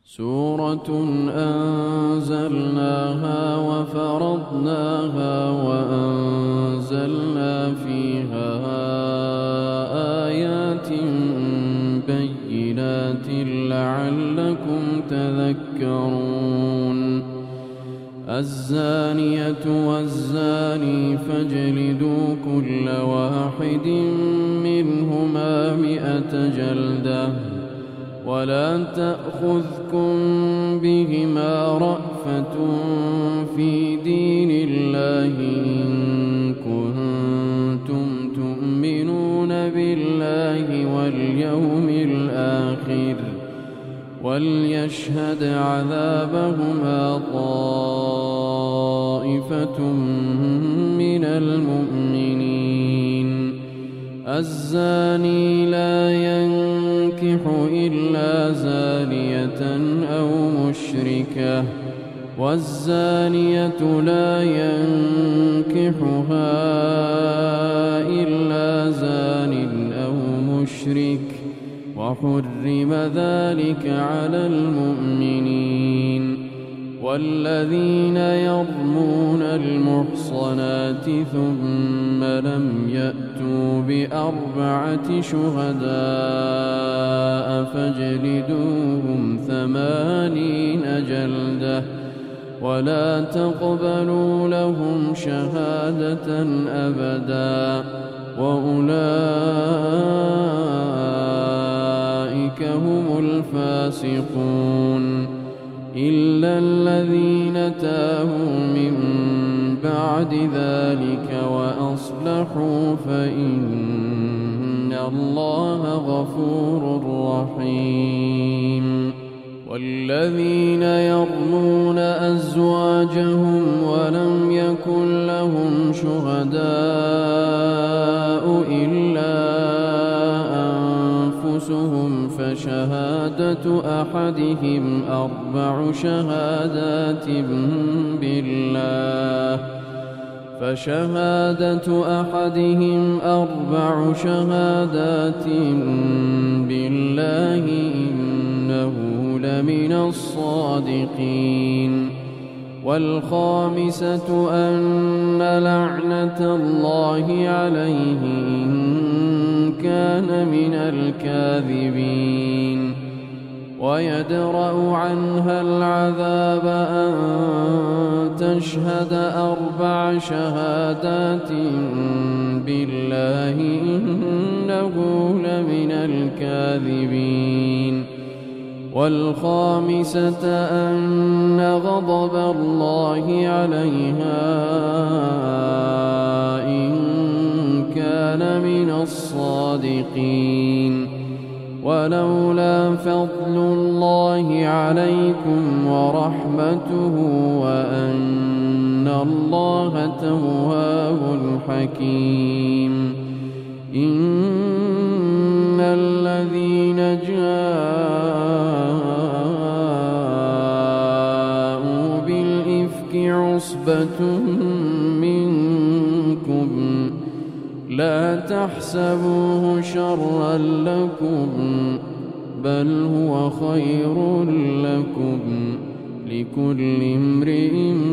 سورة أنزلناها وفرضناها وأنزلنا فيها آيات بينات لعلكم تذكرون الزانية والزاني فاجلدوا كل واحد منهما 100 جلدة ولا تأخذكم بهما رأفة في دين الله إن كنتم تؤمنون بالله واليوم الآخر وليشهد عذابهما طائفة من المؤمنين الزاني لا ينكح إلا زانية أو مشركة والزانية لا ينكحها إلا زان أو مشرك وحرم ذلك على المؤمنين والذين يرمون المحصنات ثم لم يأتوا ب4 شهداء فاجلدوهم 80 جلدة ولا تقبلوا لهم شهادة أبدا وأولئك هم الفاسقون إلا الذين تابوا من بعد ذلك وأصلحوا فإن الله غفور رحيم والذين يرمون أزواجهم ولم يكن لهم شهداء إلا أنفسهم فشهادة أحدهم 4 شهادات بالله إنه لمن الصادقين والخامسة أن لعنة الله عليه إن كان من الكاذبين ويدرأ عنها العذاب أن تشهد 4 شهادات بالله إنه لمن الكاذبين والخامسة أن غضب الله عليها إن كان من الصادقين ولولا فضل الله عليكم ورحمته وأن الله تواب حكيم إن الذين جاءوا بالإفك عصبة منكم لا تحسبوه شرا لكم بل هو خير لكم لكل امرئ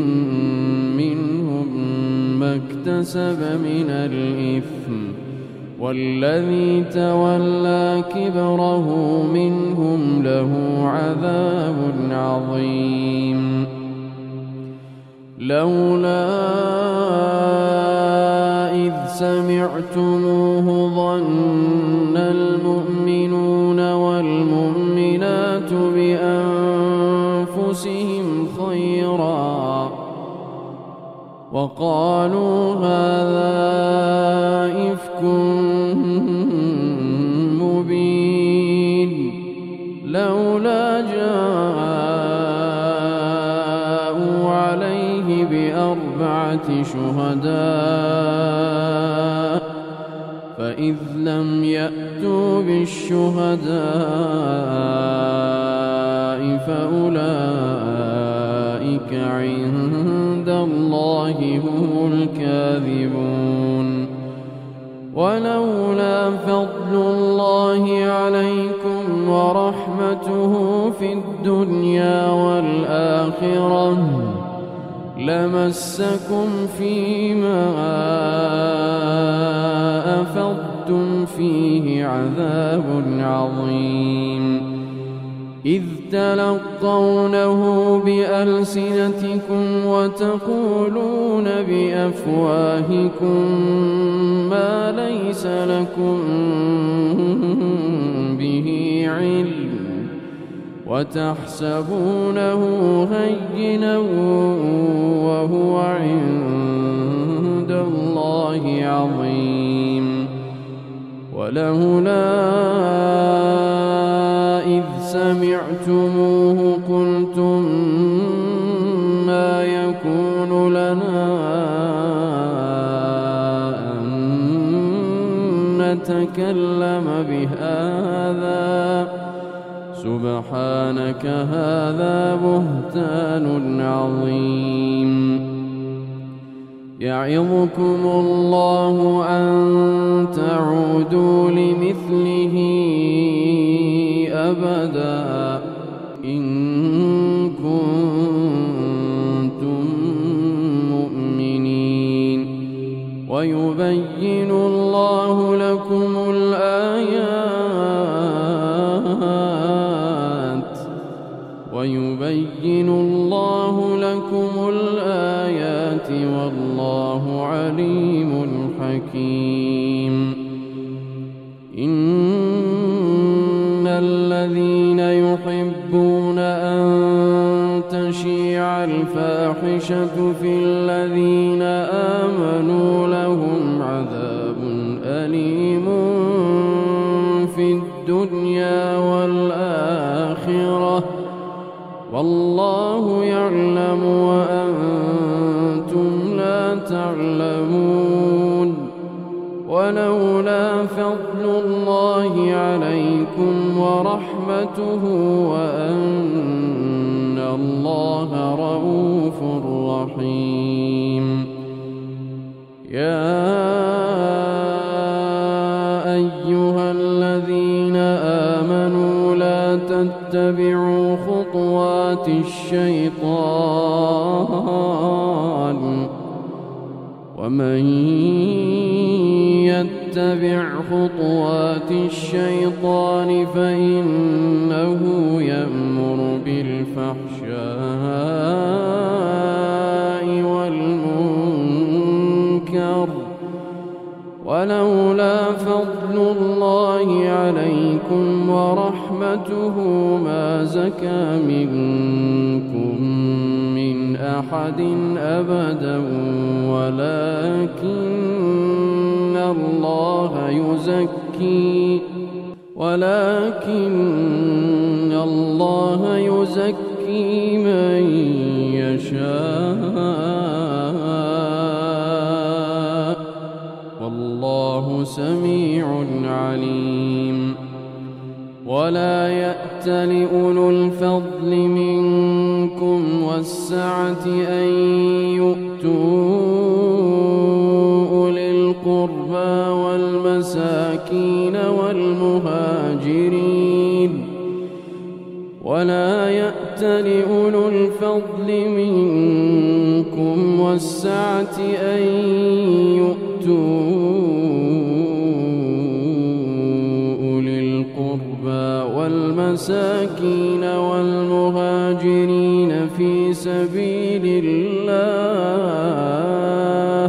منهم ما اكتسب من الإثم والذي تولى كبره منهم له عذاب عظيم لولا إذ سمعتموه ظن المؤمنون والمؤمنات بأنفسهم خيرا وقالوا هذا إفك مبين لولا جاءوا عليه ب4 شهداء فإذ لم يأتوا بالشهداء فأولئك عند الله هم الكاذبون ولولا فضل الله عليكم ورحمته في الدنيا والآخرة لمسكم فيما أفضتم فيه عذاب عظيم إذ تلقونه بألسنتكم وتقولون بأفواهكم ما ليس لكم به علم وتحسبونه هينا وهو عند الله عظيم ولولا إذ سمعتموه قلتم ما يكون لنا أن نتكلم بهذا سبحانك هذا بهتان عظيم يعظكم الله أن تعودوا لمثله أبدا إن كنتم مؤمنين ويبين الله لكم الآيات والله عليم حكيم إن الذين يحبون أن تشيع الفاحشة في الذين آمنوا لهم عذاب أليم في الدنيا والآخرة والله يعلم وأنتم لا تعلمون ولولا فضل الله عليكم ورحمته وأن الله رؤوف رحيم يا أيها الذين آمنوا لا تتبعوا خطوات الشيطان ومن يتبع خطوات الشيطان فإنه يأمر بالفحشاء والمنكر ولولا فضل الله عليكم ورحمته ما زكى منكم من أحد أبدا ولكن الله يزكي من يشاء والله سميع عليم ولا يأت لأولو الفضل منكم والسعة أن يؤتوا أولي القربى والمساكين والمهاجرين ولا يأت لأولو الفضل منكم والسعة أن يؤتوا أولي القربى والمساكين والمهاجرين في سبيل الله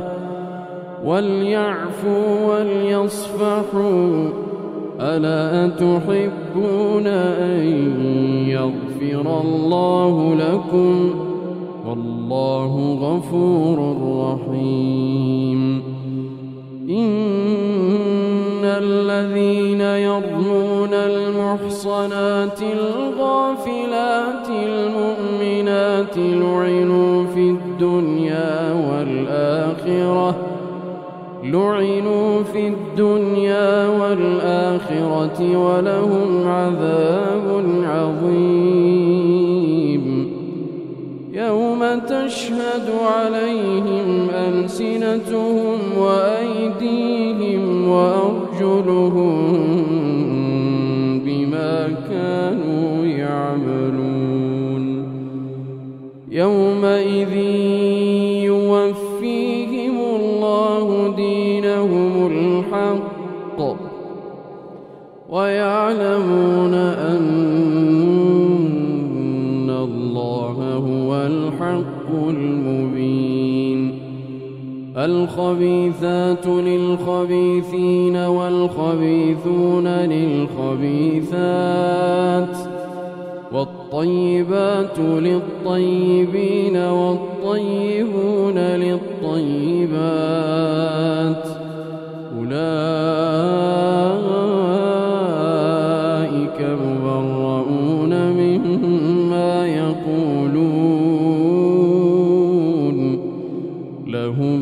وليعفوا وليصفحوا ألا تحبون أن يغفر الله لكم والله غفور رحيم إن الذين يرمون المحصنات الغافلات المؤمنات لعنوا في الدنيا والآخرة ولهم عذاب عظيم يوم تشهد عليهم ألسنتهم وأيديهم وأرجلهم بما كانوا يعملون يومئذ يوفيهم الله دينهم الحق ويعلمون أن الله هو الحق المبين. الخبيثات للخبيثين والخبيثون للخبيثات والطيبات للطيبين والطيبون للطيبات أولئك مبرؤون مما يقولون لهم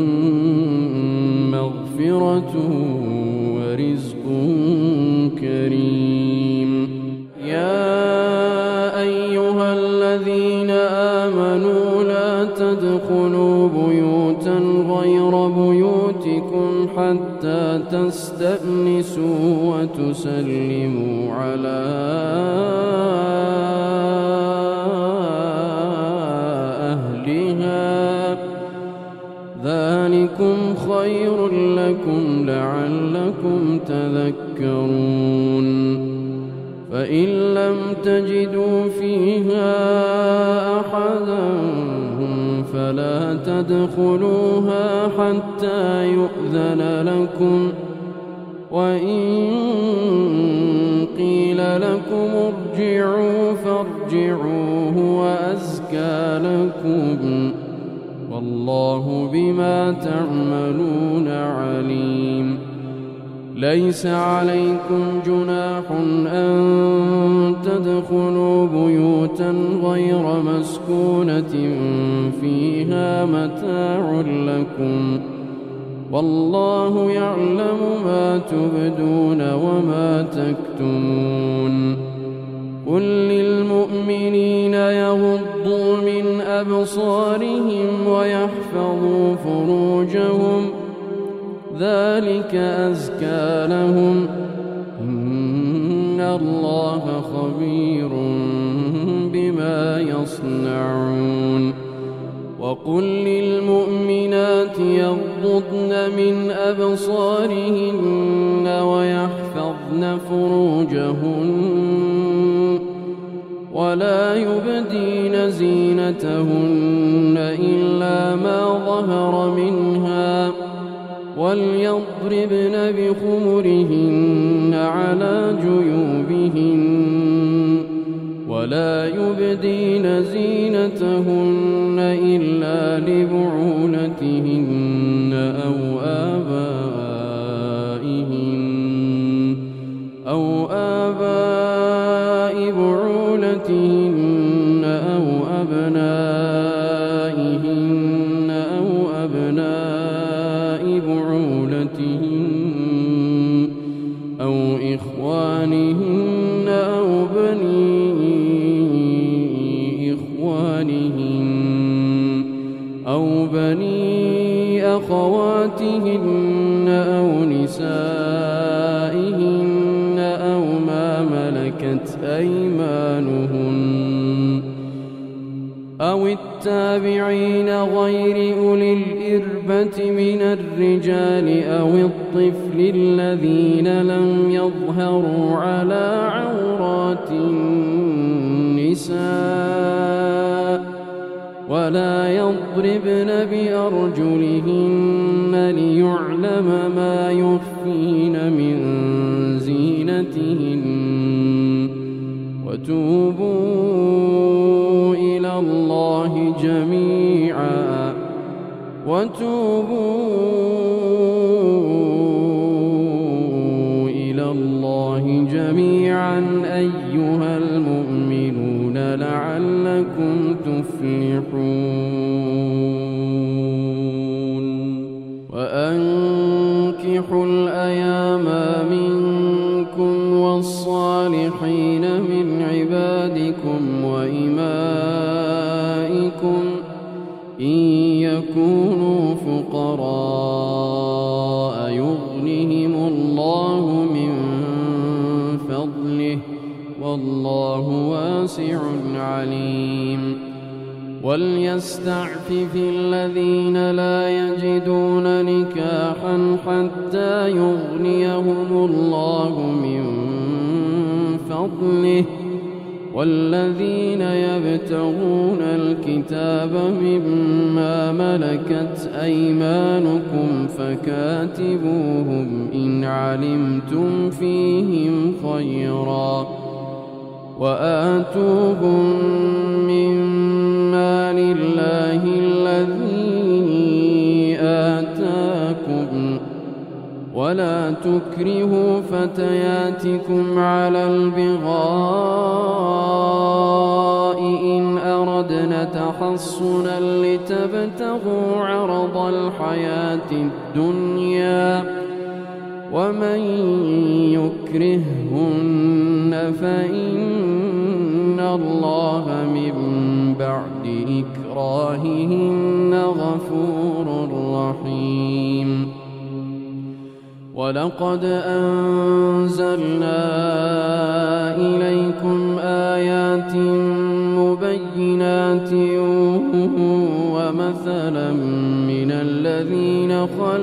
مغفرة ورزق كريم. يا أيها الذين آمنوا لا تدخلوا بيوتا غير بيوتكم حتى تستأنسوا وتسلموا على أهلها ذلكم خير لكم لعلكم تذكرون. فإن لم تجدوا فيها أحدا فلا تدخلوها حتى يؤذن لكم، وإن قيل لكم ارجعوا فارجعوا هو أزكى لكم والله بما تعملون عليم. ليس عليكم جناح أن تدخلوا بيوتا غير مسكونة فيها متاع لكم والله يعلم ما تبدون وما تكتمون. قل للمؤمنين يغضوا من أبصارهم ويحفظوا فروجهم ذلك أزكى لهم إن الله خبير بما يصنعون. وقل للمؤمنات يغضضن من أبصارهن ويحفظن فروجهن ولا يبدين زينتهن إلا ما ظهر منها وليضربن بخمرهن على جيوبهن ولا يبدين زينتهن إلا لبعولتهن أو آباء بعولتهن أو أبنائهن أو أبناء بعولتهن أو إخوانهن أو بني إخوانهن أو بني أخواتهن أو نسائهن أو ما ملكت أيمانهن أو التابعين غير أولي الإربة من الرجال أو الطفل الذين لم يظهروا على عورات النساء ولا يضربن بأرجلهن ليعلم ما يخفين من زينتهن وتوبوا إلى الله جميعا أيها المؤمنون لعلكم تفلحون. وأنكحوا الأيام منكم والصالحين من عبادكم وإمائكم إن يكونوا فقراء يغنهم الله من فضله والله واسع عليم. وليستعفف الذين لا يجدون نكاحا حتى يغنيهم الله من فضله والذين يبتغون الكتاب مما ملكت أيمانكم فكاتبوهم إن علمتم فيهم خيرا وآتوهم مما لله الذي آتاكم ولا تكرهوا فتياتكم على البغاء إن أردنا تحصنا لتبتغوا عرض الحياة الدنيا ومن يكرههن فإن الله من بعد إكراههن غفور رحيم ولقد أنزلنا إليكم آيات مبينات ومثلا من الذين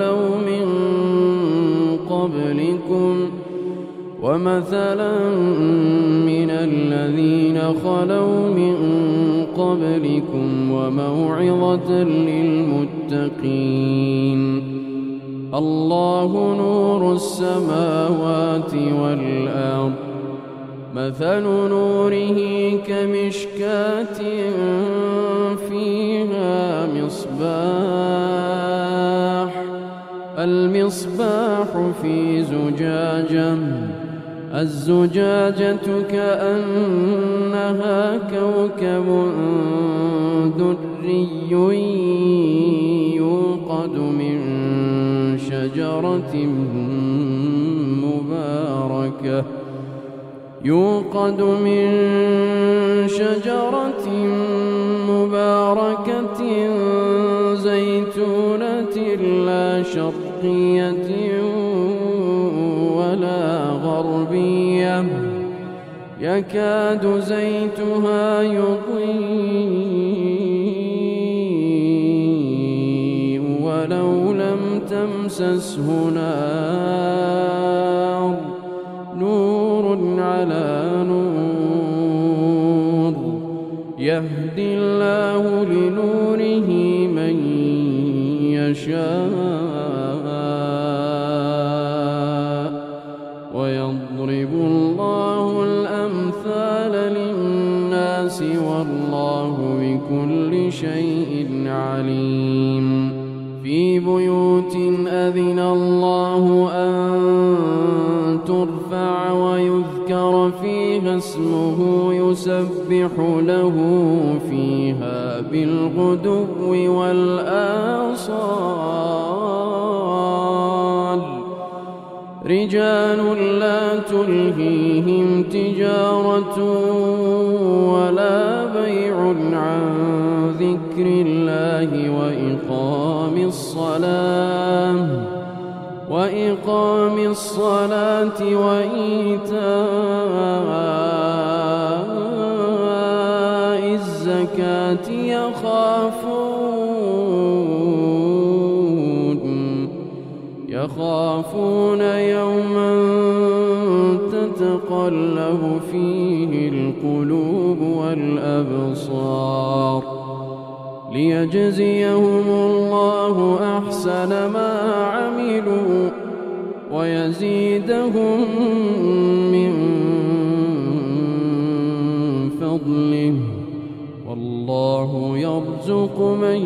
خلوا من قبلكم وموعظة للمتقين الله نور السماوات والأرض مثل نوره كمشكاة فيها المصباح في زجاجة الزجاجة كأنها كوكب دري يوقد من شجرة مباركة زيتونة لا شرقية ولا غربية يكاد زيتها يضيء ولو لم تمسسه نور على نور يهدي الله لنوره من يشاء ويضرب الله الأمثال للناس والله بكل شيء عليم في بيوت أذن الله أن ترفع ويذكر فيها اسمه يسبح له فيها بالغدو والآصال رجال لا تلهيهم تجارة ولا بيع عن ذكر الله وإقام الصلاة وإيتاء الزكاة يخافون يوما تتقلب فيه القلوب والأبصار ليجزيهم الله أحسن ما عملوا ويزيدهم من فضله والله يرزق من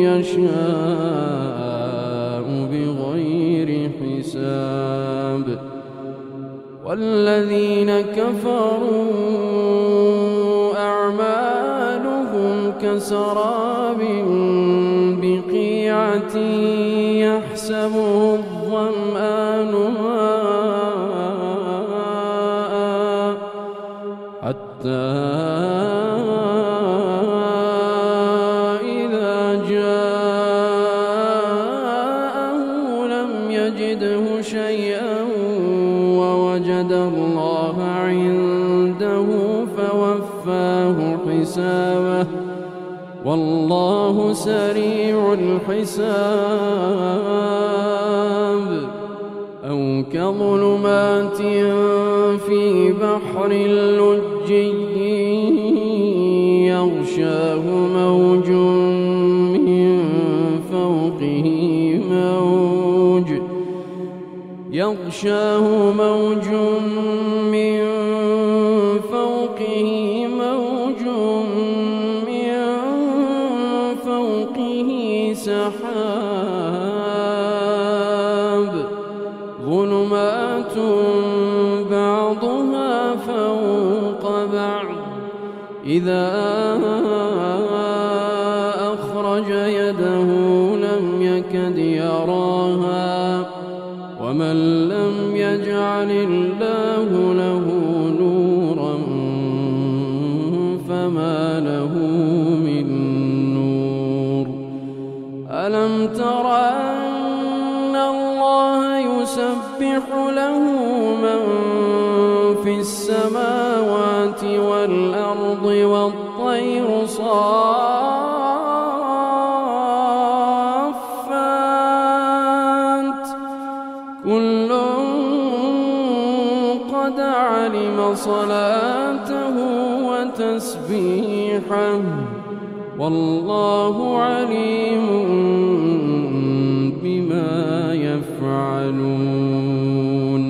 يشاء بغير حساب والذين كفروا أعمالهم كسراب بقيعة يحسبه الظمآن ماء حتى إذا جاءه لم يجده شيئا ووجد الله عنده فوفاه حسابه والله سريع الحساب. أو كظلمات في بحر لجي يغشاه موج من فوقه موج من فوقه سحاب ظلمات بعضها فوق بعض إذا أخرج يده لم يكد يراها ومن لم يجعل الله له نورا فما له من نور. ألم تر أن الله يسبح له من في السماوات والأرض والطير صافات كل قد علم صلاته وتسبيحه والله عليم بما يفعلون.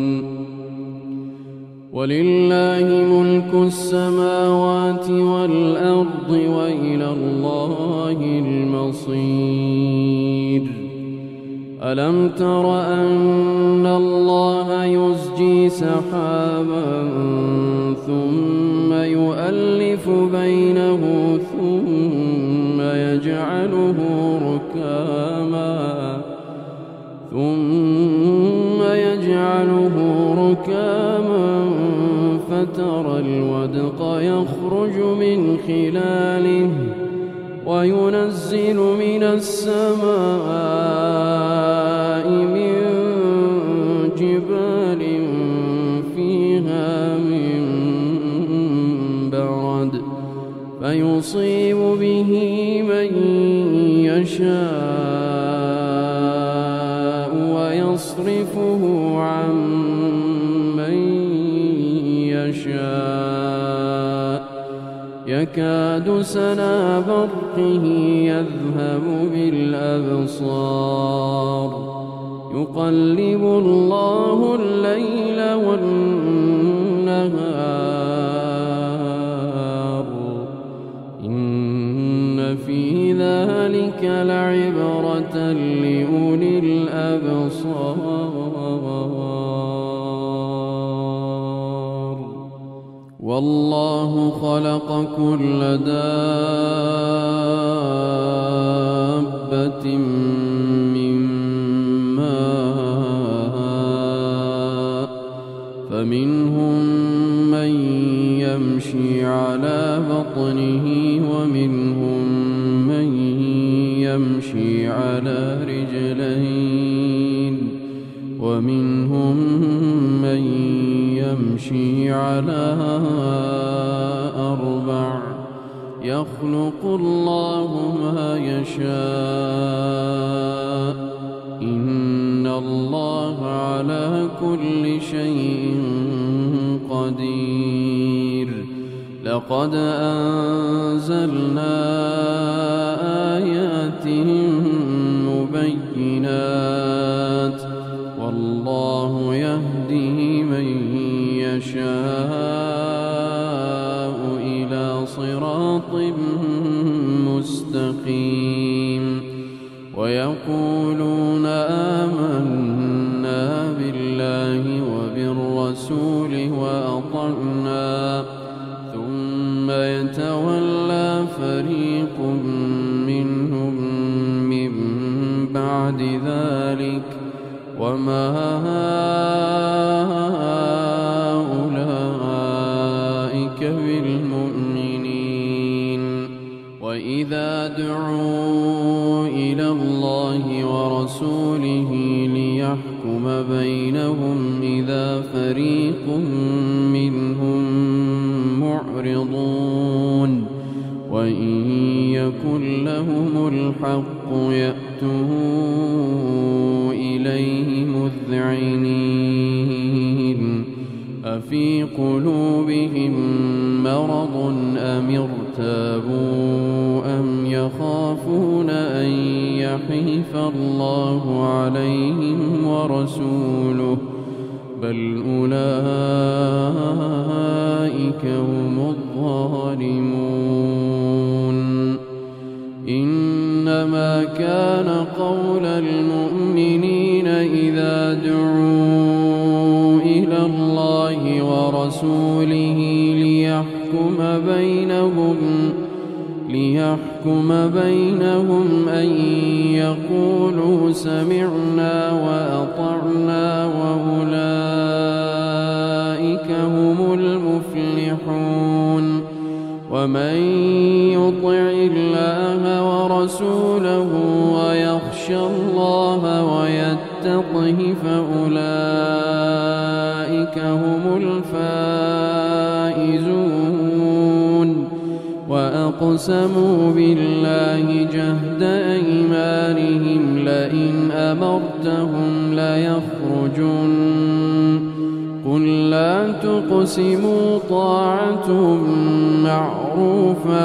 ولله ملك السماوات والأرض وإلى الله المصير. ألم تر أن الله يزجي سحابا ثم يؤلف بينه ثم يجعله ركاما فترى الودق يخرج من خلاله وينزل من السماء من جبال فيها من برد فيصيب به من يشاء ويصرفه عن من يشاء يكاد سنا برقه يذهب بالأبصار يقلب الله الليل والنهار إن في ذلك لعبرة لأولي الأبصار. والله خلق كل دابة من ماء فمنهم من يمشي على بطنه ومنهم من يمشي على رجلين ومنهم من يمشي على أربع يخلق الله ما يشاء إن الله على كل شيء قدير. لقد أنزلنا آيات مبينات والله يهدي من يشاء إلى صراط مستقيم. ويقولون آمنا بالله وبالرسول وأطعنا ثم يتولى فريق منهم من بعد ذلك وما أولئك بالمؤمنين. وإذا دعوا إلى الله ورسوله ليحكم بينهم إذا فريق منهم معرضون وإن يكن لهم الحق يأتوا إليه مذعنين أفي قلوبهم مرض أم ارتابوا أم يخافون أن يحيف الله عليهم ورسوله بل أولئك هم الظالمون إنما كان قول المؤمنين إذا دعوا إلى الله ورسوله ليحكم بينهم أن يقولوا سمعنا وأطعنا وأولئك هم المفلحون ومن يطع الله ورسوله ويخشى الله ويتقه فأولئك هم الفائزون وأقسموا بالله جهد أيمانهم لئن أمرتهم ليخرجن قل لا تقسموا طاعة معروفة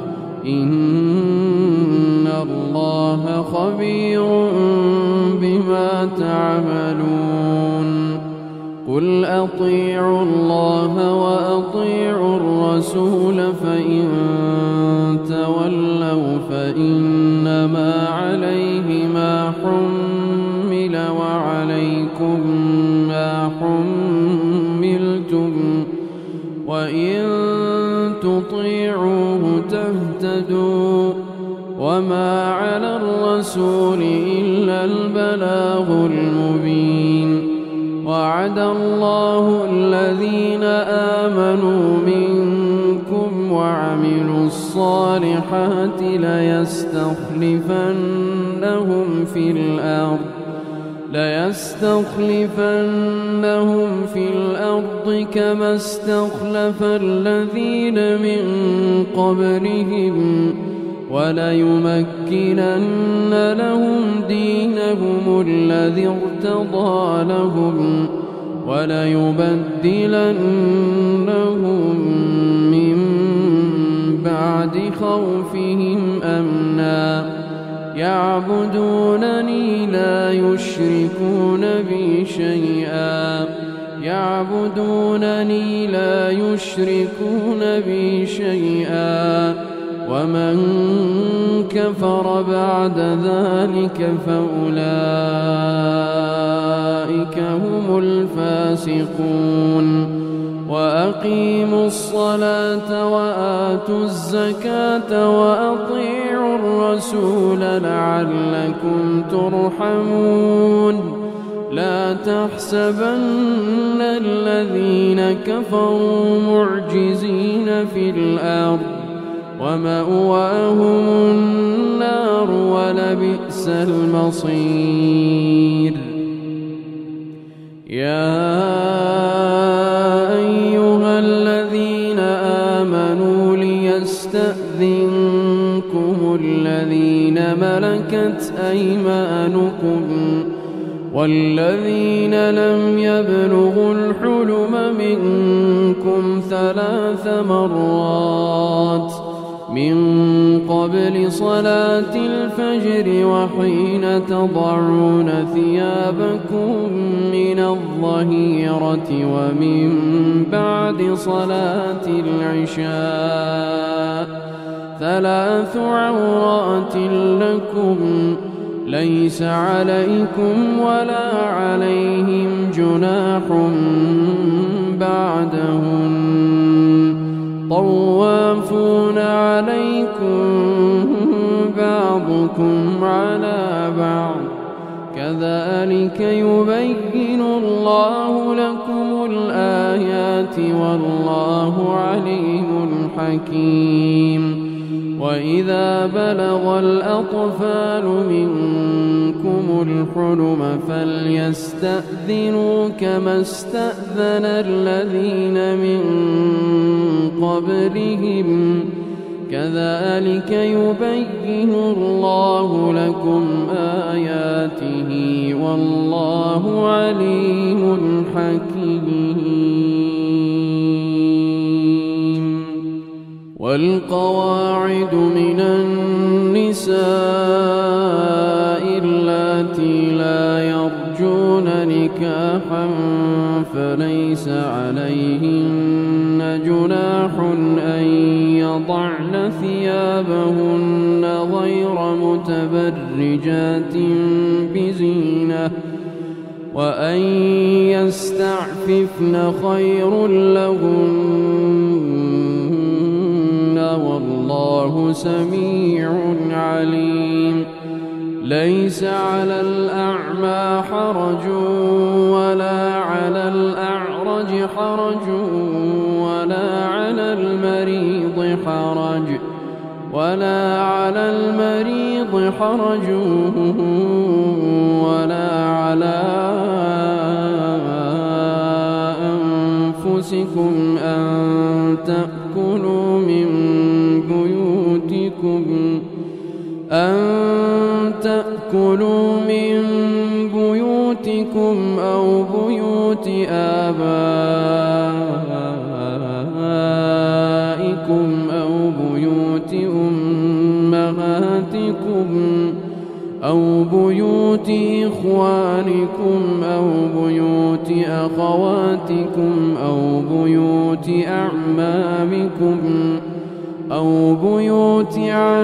إن الله خبير بما تعملون قل أطيعوا الله وأطيعوا الرسول فإن تولوا فإنما عليه ما حمل وعليكم ما حملتم وإن تطيعوه تهتدوا وما على الرسول إلا البلاغ المبين وعد الله الذين آمنوا منكم وعملوا الصالحات ليستخلفنهم في الأرض كما استخلف الذين من قبلهم وليمكنن لهم دينهم الذي ارتضى لهم وليبدلنهم من بعد خوفهم أمنا يعبدونني لا يشركون بي شيئا ومن كفر بعد ذلك فأولئك هم الفاسقون وأقيموا الصلاة وآتوا الزكاة وأطيعوا الرسول لعلكم ترحمون لا تحسبن الذين كفروا معجزين في الأرض ومأواهم النار ولبئس المصير يا أيها الذين آمنوا ليستأذنكم الذين ملكت أيمانكم والذين لم يبلغوا الحلم منكم 3 مرات من قبل صلاة الفجر وحين تضعون ثيابكم من الظهيرة ومن بعد صلاة العشاء 3 عورات لكم ليس عليكم ولا عليهم جناح بعدهن طوافون عليكم بعضكم على بعض كذلك يبين الله لكم الآيات والله عليم حكيم وإذا بلغ الأطفال منكم الحلم فليستأذنوا كما استأذن الذين من قبلهم كذلك يبين الله لكم آياته والله عليم حكيم. والقواعد من النساء اللاتي لا يرجون نكاحا فليس عليهن جناح أن يضعن ثيابهن غير متبرجات بزينة وأن يستعففن خير لهن والله سميع عليم. ليس على الأعمى حرج ولا على الأعرج حرج ولا على المريض حرج ولا على أنفسكم أن تأكلوا من بيوتكم أو بيوت آبائكم أو بيوت أمهاتكم أو بيوت إخوانكم أو بيوت أخواتكم أو بيوت أعمامكم أو بيوت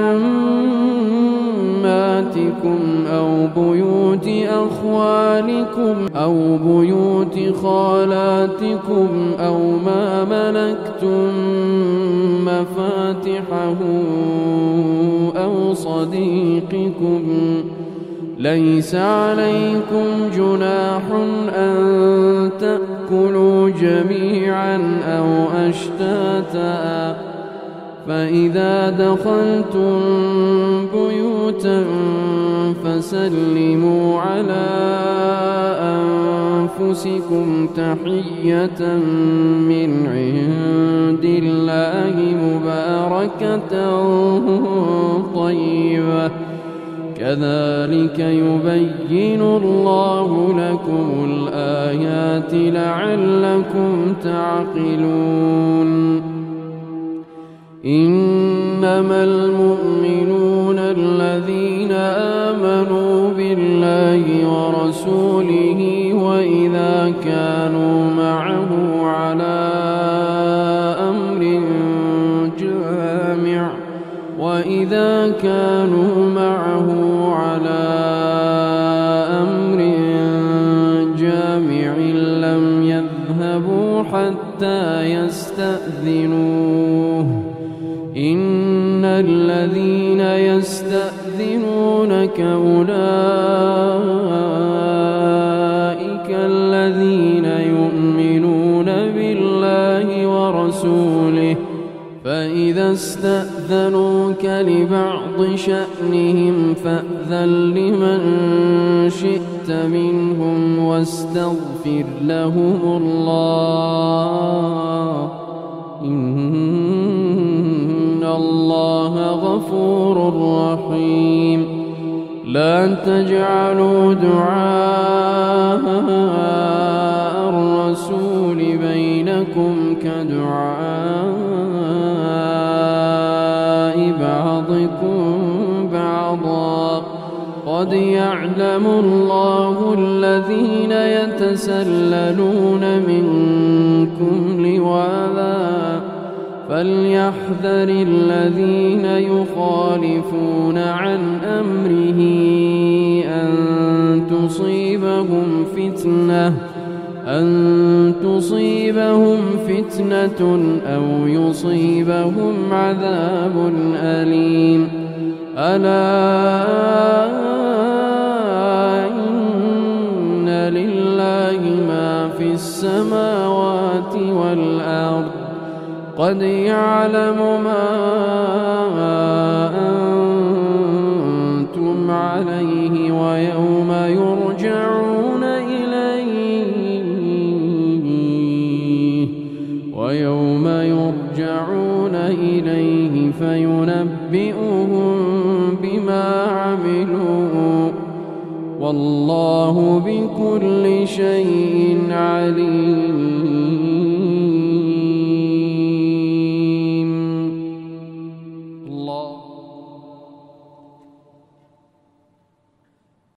عماتكم أو بيوت أخوالكم أو بيوت خالاتكم أو ما ملكتم مفاتحه أو صديقكم. ليس عليكم جناح أن تأكلوا جميعا أو أشتاتا فإذا دخلتم بيوتا فسلموا على أنفسكم تحية من عند الله مباركة طيبة كذلك يبين الله لكم الآيات لعلكم تعقلون. إنما المؤمنون الذين آمنوا بالله ورسوله وإذا كانوا معه على أمر جامع لم يذهبوا حتى يستأذنوه. إن الذين يستأذنونك أولئك الذين يؤمنون بالله ورسوله فإذا استأذنوك لبعض شأنهم فأذن لمن شئت منهم واستغفر لهم الله إن الله غفور رحيم. لا تجعلوا دعاء الرسول بينكم كدعاء بعضكم بعضا قد يعلم الله الذين يتسللون منكم لواذا فليحذر الذين يخالفون عن أمره أن تصيبهم فتنة أو يصيبهم عذاب أليم. ألا إن لله ما في السماوات والأرض قد يعلم ما أنتم عليه ويوم يرجعون إليه فينبئهم ينبئهم بما عملوا والله بكل شيء عليم.